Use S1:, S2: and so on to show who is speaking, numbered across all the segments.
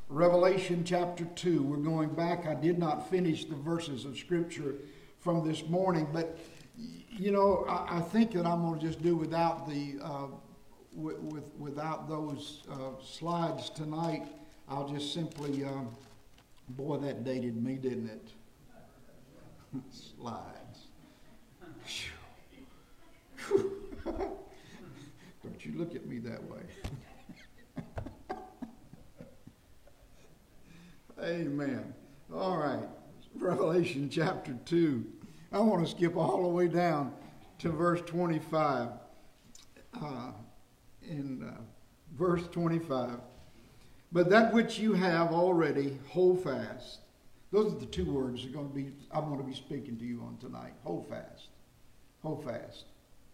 S1: Revelation chapter 2. We're going back. I did not finish the verses of Scripture from this morning, but I think that I'm going to just do without the without those slides tonight. I'll just simply, boy, that dated me, didn't it? Slides. Don't you look at me that way. Amen. All right. Revelation chapter 2. I want to skip all the way down to verse 25. In verse 25. But that which you have already, hold fast. Those are the two words I'm going to be speaking to you on tonight. Hold fast. Hold fast.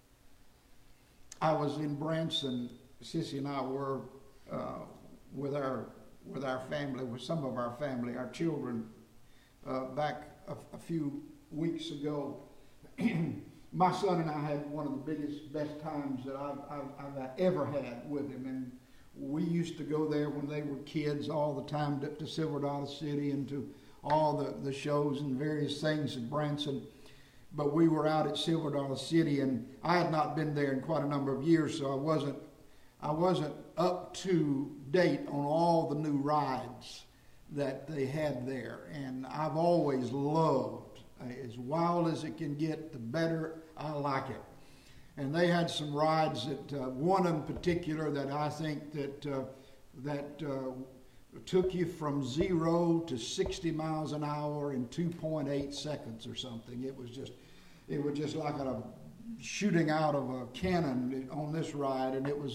S1: I was in Branson. Sissy and I were with our family, with some of our family, our children, back a few weeks ago. My son and I had one of the best times that I've ever had with him. And we used to go there when they were kids all the time to Silver Dollar City and to all the shows and various things in Branson. But we were out at Silver Dollar City, and I had not been there in quite a number of years, so I wasn't up to date on all the new rides that they had there. And I've always loved, as wild as it can get, the better I like it. And they had some rides that one in particular that I think that took you from 0 to 60 miles an hour in 2.8 seconds or something. It was just like a shooting out of a cannon on this ride, and it was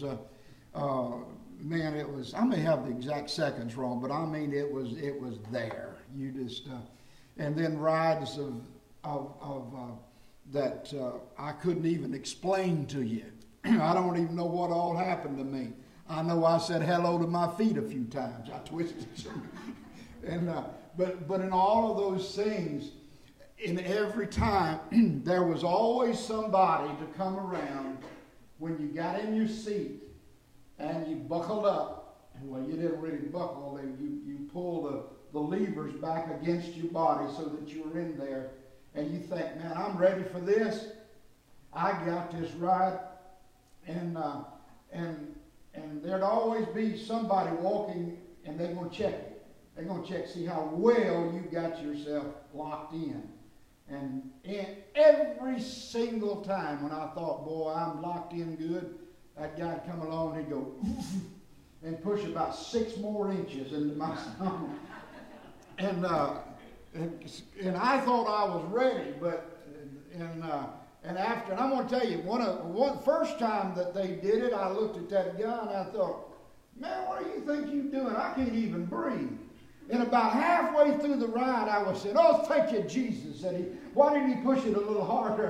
S1: I may have the exact seconds wrong, but I mean it was there. You just and then rides of that I couldn't even explain to you. I don't even know what all happened to me. I know I said hello to my feet a few times. I twisted some. And but in all of those things, in every time, there was always somebody to come around when you got in your seat and you buckled up. Well, you didn't really buckle. You pull the levers back against your body so that you were in there. And you think, man, I'm ready for this. I got this right. And there'd always be somebody walking, and they're going to check it. They're going to check, see how well you got yourself locked in. And every single time when I thought, boy, I'm locked in good, that guy'd come along and he'd go, and push about 6 more inches into my stomach. And I thought I was ready, and I'm going to tell you, first time that they did it, I looked at that guy and I thought, man, what do you think you're doing? I can't even breathe. And about halfway through the ride, I was saying, "Oh, thank you, Jesus." Said he, "Why didn't he push it a little harder?"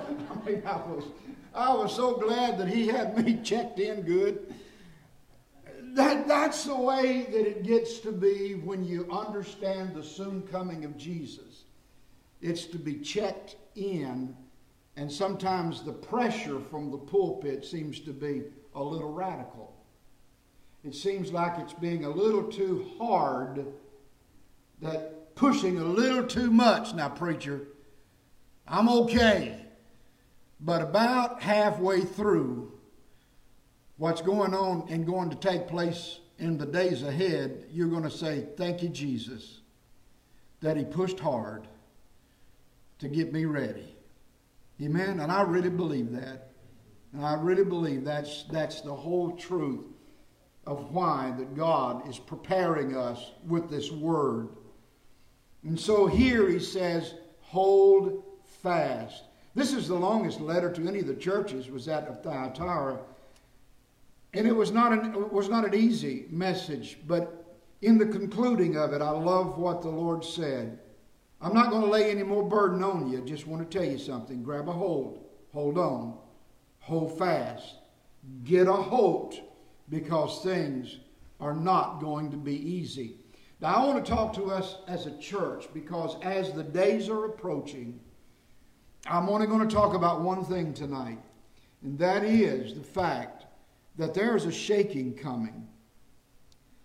S1: I was so glad that he had me checked in good. That's the way that it gets to be when you understand the soon coming of Jesus. It's to be checked in, and sometimes the pressure from the pulpit seems to be a little radical. It seems like it's being a little too hard, that pushing a little too much. Now, preacher, I'm okay. But about halfway through what's going on and going to take place in the days ahead, you're going to say, thank you, Jesus, that he pushed hard to get me ready. Amen? And I really believe that. And I really believe that's the whole truth of why that God is preparing us with this word. And so here he says, hold fast. This is the longest letter to any of the churches, was that of Thyatira. And it was not an easy message, but in the concluding of it, I love what the Lord said. I'm not going to lay any more burden on you. I just want to tell you something. Grab a hold. Hold on. Hold fast. Get a hold, because things are not going to be easy. Now, I want to talk to us as a church, because as the days are approaching, I'm only going to talk about one thing tonight, and that is the fact that there is a shaking coming.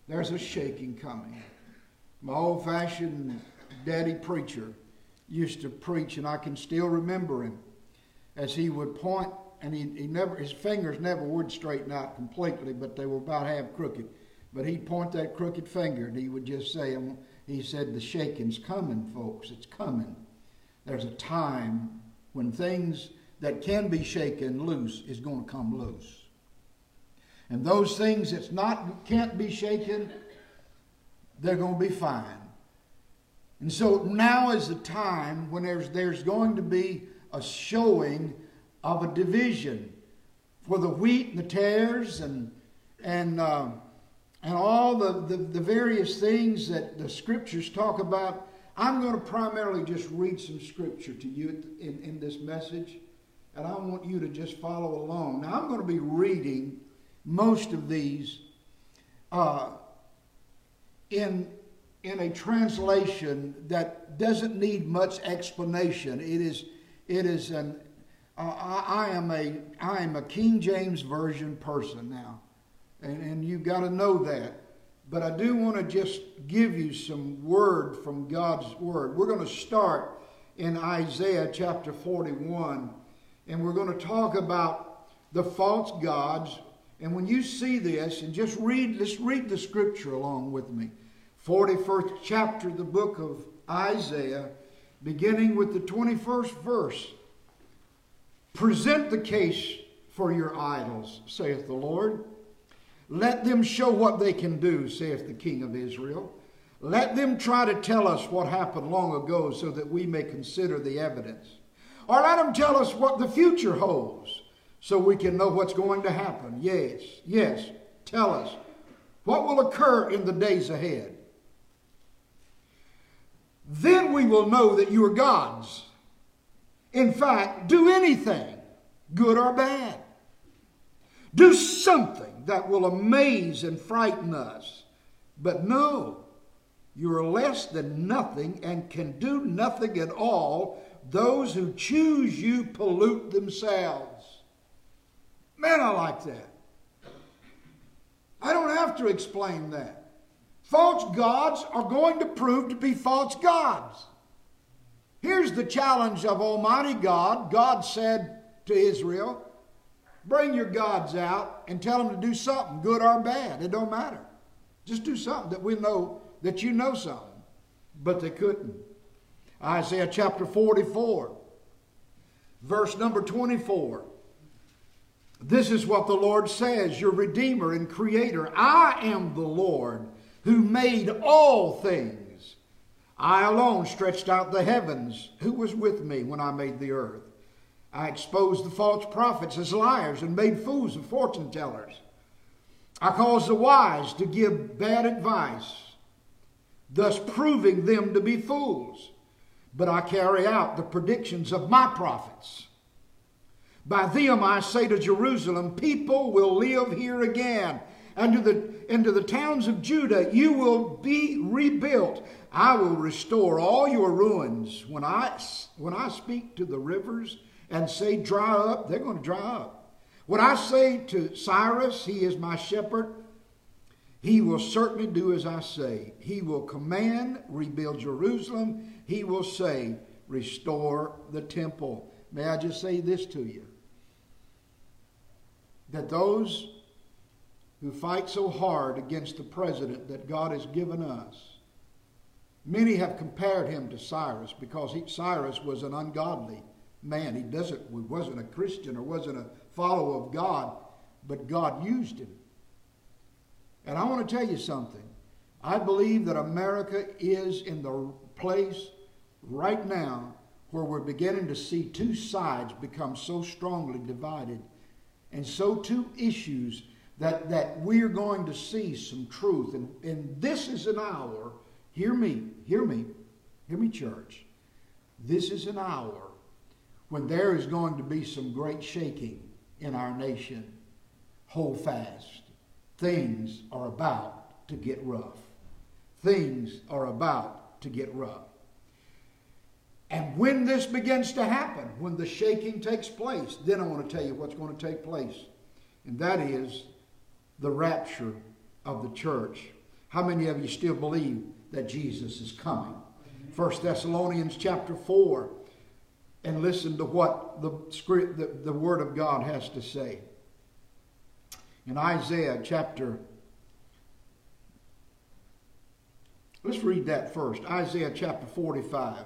S1: there's a shaking coming. My old-fashioned daddy preacher used to preach, and I can still remember him as he would point, and his fingers never would straighten out completely, but they were about half crooked. But he'd point that crooked finger, and he would just say, he said, the shaking's coming, folks. It's coming. There's a time when things that can be shaken loose is going to come loose. And those things that can't be shaken, they're going to be fine. And so now is the time when there's going to be a showing of a division for the wheat and the tares and all the various things that the scriptures talk about. I'm going to primarily just read some scripture to you in this message, and I want you to just follow along. Now, I'm going to be reading most of these in a translation that doesn't need much explanation. I am a King James Version person now, and you've got to know that. But I do want to just give you some word from God's Word. We're going to start in Isaiah chapter 41, and we're going to talk about the false gods. And when you see this, and let's read the scripture along with me. 41st chapter of the book of Isaiah, beginning with the 21st verse. Present the case for your idols, saith the Lord. Let them show what they can do, saith the King of Israel. Let them try to tell us what happened long ago so that we may consider the evidence. Or let them tell us what the future holds so we can know what's going to happen. Yes, tell us what will occur in the days ahead. Then we will know that you are gods. In fact, do anything, good or bad. Do something that will amaze and frighten us. But no, you are less than nothing and can do nothing at all. Those who choose you pollute themselves. Man, I like that. I don't have to explain that. False gods are going to prove to be false gods. Here's the challenge of Almighty God. God said to Israel, bring your gods out and tell them to do something, good or bad. It don't matter. Just do something that we know that you know something. But they couldn't. Isaiah chapter 44, verse number 24. This is what the Lord says, your Redeemer and Creator. I am the Lord who made all things. I alone stretched out the heavens. Who was with me when I made the earth? I exposed the false prophets as liars and made fools of fortune tellers. I caused the wise to give bad advice, thus proving them to be fools. But I carry out the predictions of my prophets. By them I say to Jerusalem, people will live here again. And to the towns of Judah you will be rebuilt. I will restore all your ruins. When I speak to the rivers and say dry up, they're going to dry up. When I say to Cyrus, he is my shepherd, he will certainly do as I say. He will command, rebuild Jerusalem. He will say, restore the temple. May I just say this to you? That those who fight so hard against the president that God has given us, many have compared him to Cyrus because Cyrus was an ungodly man. He wasn't a Christian or wasn't a follower of God, but God used him. And I want to tell you something. I believe that America is in the place right now where we're beginning to see two sides become so strongly divided, and so two issues that we're going to see some truth. And this is an hour, hear me, church. This is an hour when there is going to be some great shaking in our nation. Hold fast. Things are about to get rough. Things are about to get rough. And when this begins to happen, when the shaking takes place, then I want to tell you what's going to take place. And that is the rapture of the church. How many of you still believe that Jesus is coming? 1 Thessalonians chapter 4. And listen to what the Word of God has to say. In Isaiah chapter... Let's read that first. Isaiah chapter 45.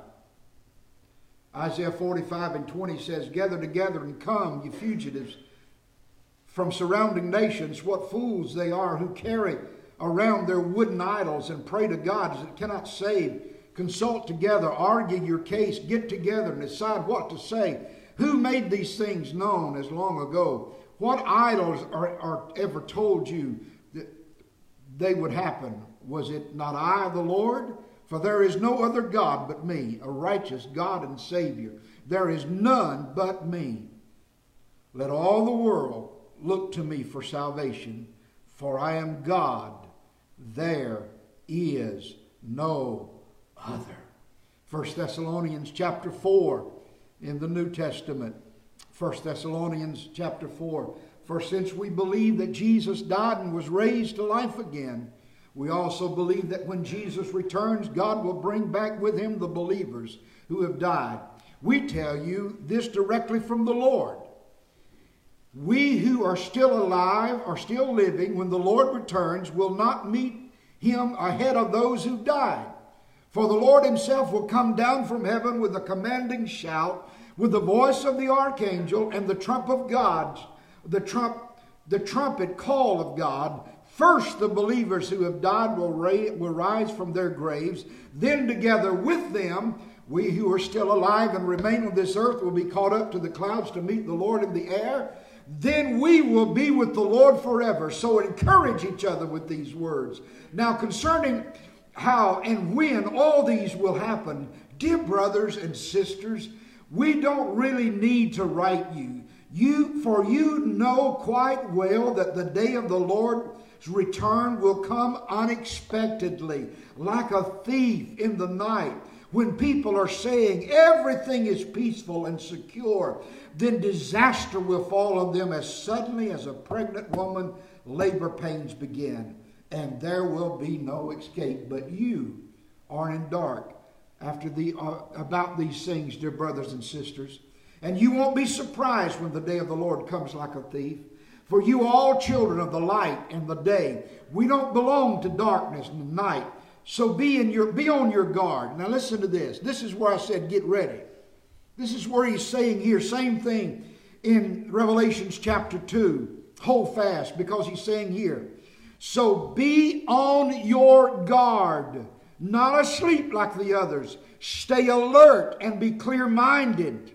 S1: Isaiah 45 and 20 says, "Gather together and come, you fugitives from surrounding nations. What fools they are who carry around their wooden idols and pray to gods that cannot save. Consult together, argue your case, get together and decide what to say. Who made these things known as long ago? What idols are ever told you that they would happen? Was it not I, the Lord? For there is no other God but me, a righteous God and Savior. There is none but me. Let all the world look to me for salvation, for I am God. There is no other." 1 Thessalonians chapter 4 in the New Testament. 1 Thessalonians chapter 4. "For since we believe that Jesus died and was raised to life again, we also believe that when Jesus returns, God will bring back with him the believers who have died. We tell you this directly from the Lord. We who are still alive, are still living, when the Lord returns, will not meet him ahead of those who died. For the Lord himself will come down from heaven with a commanding shout, with the voice of the archangel and the trump of God, the trumpet call of God. First, the believers who have died will rise from their graves. Then together with them, we who are still alive and remain on this earth will be caught up to the clouds to meet the Lord in the air. Then we will be with the Lord forever." So encourage each other with these words. Now concerning how and when all these will happen, dear brothers and sisters, we don't really need to write for you know quite well that the day of the Lord's return will come unexpectedly, like a thief in the night. When people are saying everything is peaceful and secure, then disaster will fall on them as suddenly as a pregnant woman labor pains begin, and there will be no escape. But you are in dark about these things, dear brothers and sisters, and you won't be surprised when the day of the Lord comes like a thief. For you are all children of the light and the day. We don't belong to darkness and night. So be on your guard. Now listen to this. This is where I said get ready. This is where he's saying here, same thing in Revelations chapter 2. Hold fast, because he's saying here, so be on your guard, not asleep like the others. Stay alert and be clear-minded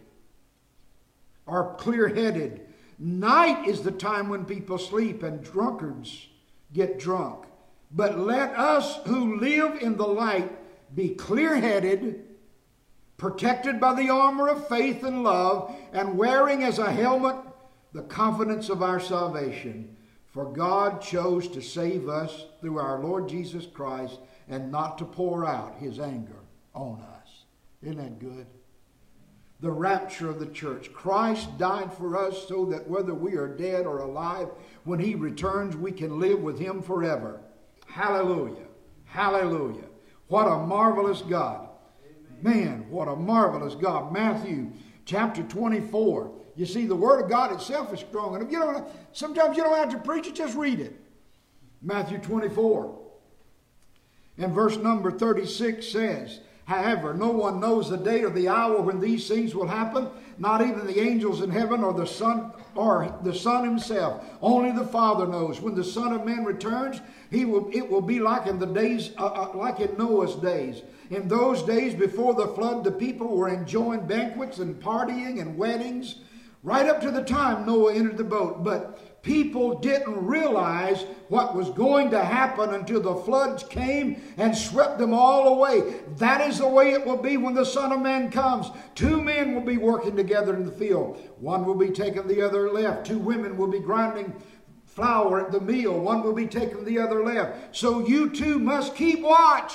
S1: or clear-headed. Night is the time when people sleep and drunkards get drunk. But let us who live in the light be clear-headed, protected by the armor of faith and love, and wearing as a helmet the confidence of our salvation. For God chose to save us through our Lord Jesus Christ and not to pour out his anger on us. Isn't that good? The rapture of the church. Christ died for us so that whether we are dead or alive, when he returns, we can live with him forever. Hallelujah. Hallelujah. What a marvelous God. Man, what a marvelous God. Matthew chapter 24. You see, the Word of God itself is strong. And if you don't, sometimes you don't have to preach it, just read it. Matthew 24. And verse number 36 says, however, no one knows the day or the hour when these things will happen, not even the angels in heaven or the Son himself. Only the Father knows. When the Son of Man returns, it will be like in the days, like in Noah's days. In those days before the flood, the people were enjoying banquets and partying and weddings, right up to the time Noah entered the boat. But people didn't realize what was going to happen until the floods came and swept them all away. That is the way it will be when the Son of Man comes. 2 men will be working together in the field. One will be taking the other left. 2 women will be grinding flour at the mill. One will be taking the other left. So you too must keep watch.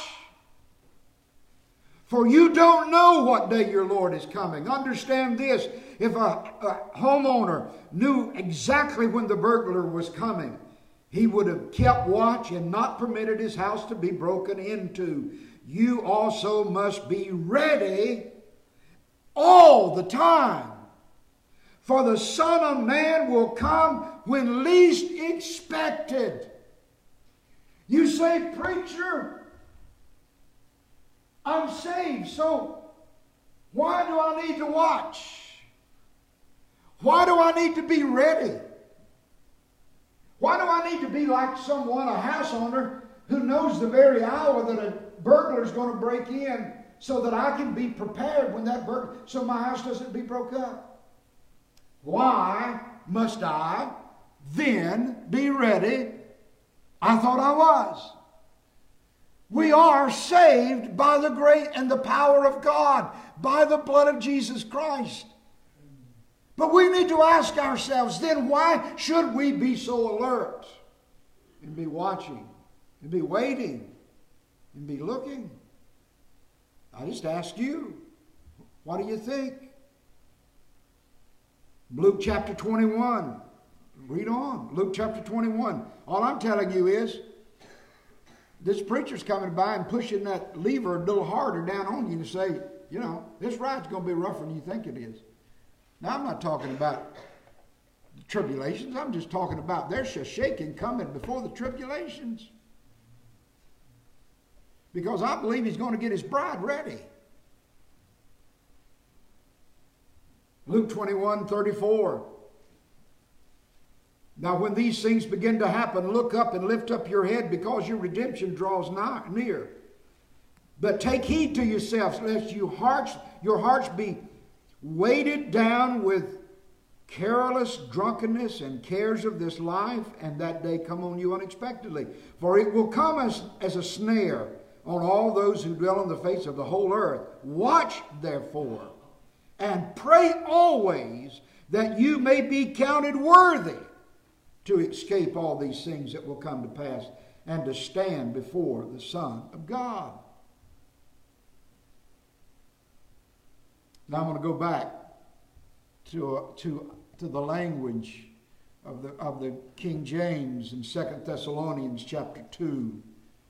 S1: For you don't know what day your Lord is coming. Understand this. If a homeowner knew exactly when the burglar was coming, He would have kept watch and not permitted his house to be broken into. You also must be ready all the time. For the Son of Man will come when least expected. You say, preacher, I'm saved, so why do I need to watch? Why do I need to be ready? Why do I need to be like someone, a house owner, who knows the very hour that a burglar is going to break in so that I can be prepared when that burglar, so my house doesn't be broke up? Why must I then be ready? I thought I was. We are saved by the grace and the power of God, by the blood of Jesus Christ. But we need to ask ourselves, then why should we be so alert and be watching and be waiting and be looking? I just ask you, what do you think? Luke chapter 21. Read on. Luke chapter 21. All I'm telling you is, this preacher's coming by and pushing that lever a little harder down on you to say, you know, this ride's going to be rougher than you think it is. Now, I'm not talking about the tribulations. I'm just talking about there's a shaking coming before the tribulations. Because I believe he's going to get his bride ready. Luke 21:34. Now, when these things begin to happen, look up and lift up your head, because your redemption draws near. But take heed to yourselves, lest your hearts be weighted down with careless drunkenness and cares of this life, and that day come on you unexpectedly. For it will come as a snare on all those who dwell on the face of the whole earth. Watch, therefore, and pray always that you may be counted worthy to escape all these things that will come to pass and to stand before the Son of God. Now I'm going to go back to the language of the King James in 2 Thessalonians chapter 2,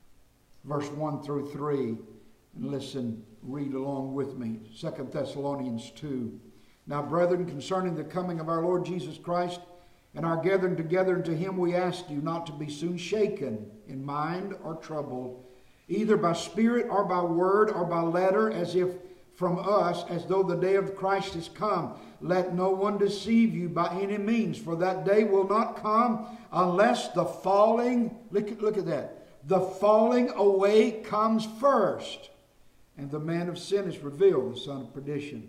S1: verse 1 through 3. And listen, read along with me. 2 Thessalonians 2. Now, brethren, concerning the coming of our Lord Jesus Christ and our gathering together unto him, we ask you not to be soon shaken in mind or troubled, either by spirit or by word or by letter, as if from us, as though the day of Christ is come. Let no one deceive you by any means, for that day will not come unless the falling, look at that, the falling away comes first, and the man of sin is revealed, the son of perdition,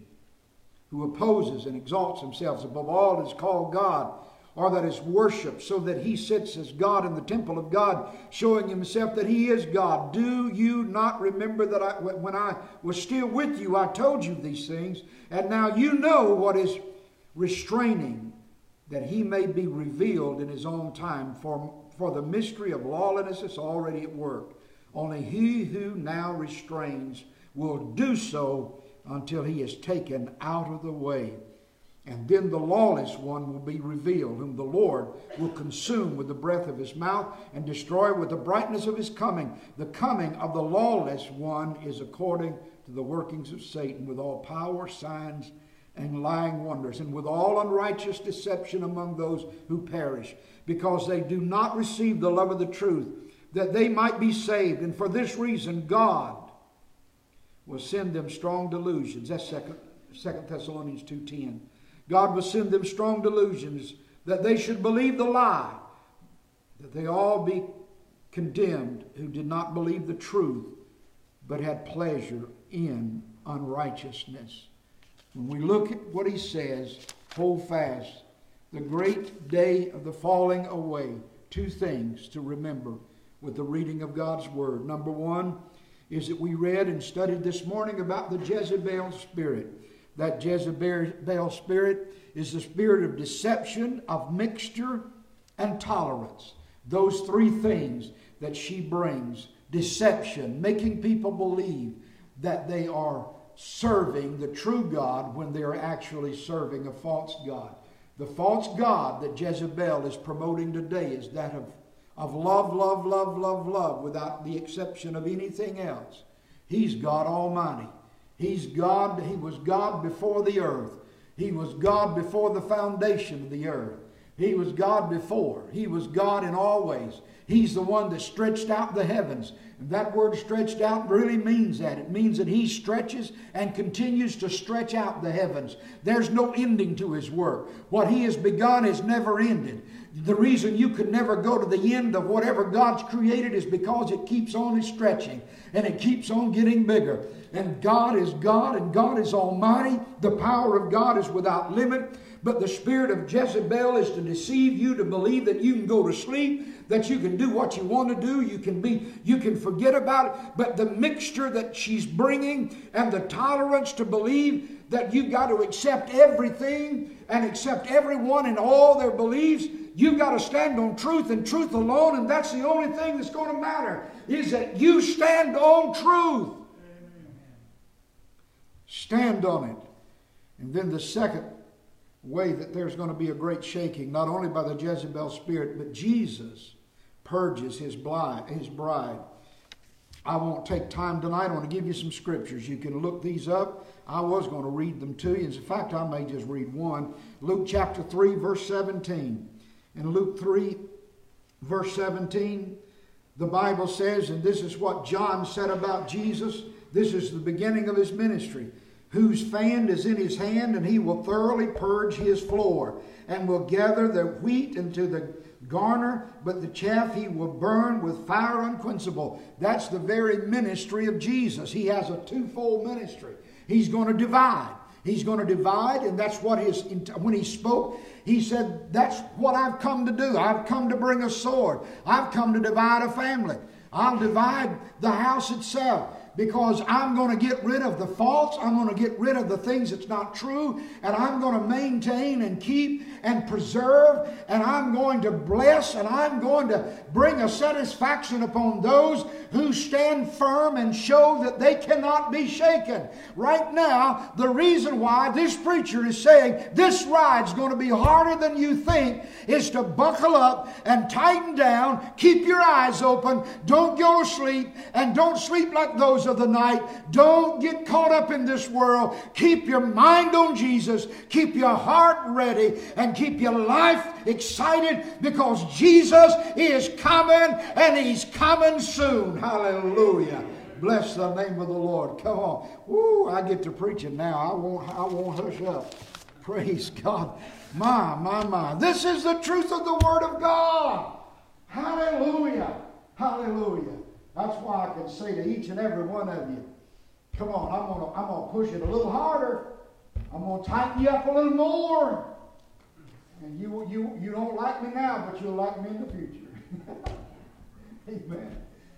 S1: who opposes and exalts himself above all that is called God, or that is worshipped, so that he sits as God in the temple of God, showing himself that he is God. Do you not remember that when I was still with you, I told you these things? And now you know what is restraining, that he may be revealed in his own time. For the mystery of lawlessness is already at work. Only he who now restrains will do so until he is taken out of the way. And then the lawless one will be revealed, whom the Lord will consume with the breath of his mouth and destroy with the brightness of his coming. The coming of the lawless one is according to the workings of Satan, with all power, signs, and lying wonders, and with all unrighteous deception among those who perish, because they do not receive the love of the truth, that they might be saved. And for this reason God will send them strong delusions. That's 2 Thessalonians 2:10. God will send them strong delusions, that they should believe the lie, that they all be condemned who did not believe the truth, but had pleasure in unrighteousness. When we look at what he says, hold fast the great day of the falling away. Two things to remember with the reading of God's word. Number one is that we read and studied this morning about the Jezebel spirit. That Jezebel spirit is the spirit of deception, of mixture, and tolerance. Those three things that she brings. Deception, making people believe that they are serving the true God when they are actually serving a false God. The false God that Jezebel is promoting today is that of love, love, love, love, love, without the exception of anything else. He's God Almighty. He's God. He was God before the earth. He was God before the foundation of the earth. He was God before. He was God in all ways. He's the one that stretched out the heavens. And that word stretched out really means that. It means that He stretches and continues to stretch out the heavens. There's no ending to His work. What He has begun is never ended. The reason you could never go to the end of whatever God's created is because it keeps on stretching and it keeps on getting bigger. And God is God and God is Almighty. The power of God is without limit. But the spirit of Jezebel is to deceive you to believe that you can go to sleep, that you can do what you want to do, you can forget about it. But the mixture that she's bringing and the tolerance to believe that you've got to accept everything and accept everyone and all their beliefs, you've got to stand on truth and truth alone, and that's the only thing that's going to matter, is that you stand on truth. Amen. Stand on it. And then the second way that there's going to be a great shaking, not only by the Jezebel spirit, but Jesus purges His bride. I won't take time tonight. I want to give you some scriptures. You can look these up. I was going to read them to you. In fact, I may just read one. Luke chapter 3, verse 17. In Luke 3, verse 17, the Bible says, and this is what John said about Jesus. This is the beginning of His ministry. Whose fan is in His hand, and He will thoroughly purge His floor, and will gather the wheat into the garner, but the chaff He will burn with fire unquenchable. That's the very ministry of Jesus. He has a twofold ministry. He's going to divide. He's going to divide, and that's what when He spoke, He said, that's what I've come to do. I've come to bring a sword. I've come to divide a family. I'll divide the house itself. Because I'm going to get rid of the false, I'm going to get rid of the things that's not true, and I'm going to maintain and keep and preserve, and I'm going to bless, and I'm going to bring a satisfaction upon those who stand firm and show that they cannot be shaken. Right now, the reason why this preacher is saying this ride's going to be harder than you think is to buckle up and tighten down, keep your eyes open, don't go to sleep, and don't sleep like those of the night. Don't get caught up in this world. Keep your mind on Jesus. Keep your heart ready and keep your life excited, because Jesus is coming, and He's coming soon. Hallelujah. Bless the name of the Lord. Come on. Woo, I get to preaching now. I won't hush up. Praise God. My. This is the truth of the Word of God. Hallelujah. Hallelujah. That's why I can say to each and every one of you, come on, I'm gonna push it a little harder. I'm gonna tighten you up a little more. And you don't like me now, but you'll like me in the future. Amen.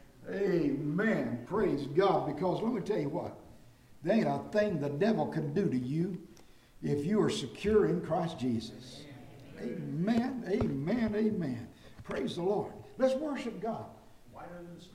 S1: Amen. Praise God. Because let me tell you what, there ain't a thing the devil can do to you if you are secure in Christ Jesus. Amen. Amen. Amen. Praise the Lord. Let's worship God.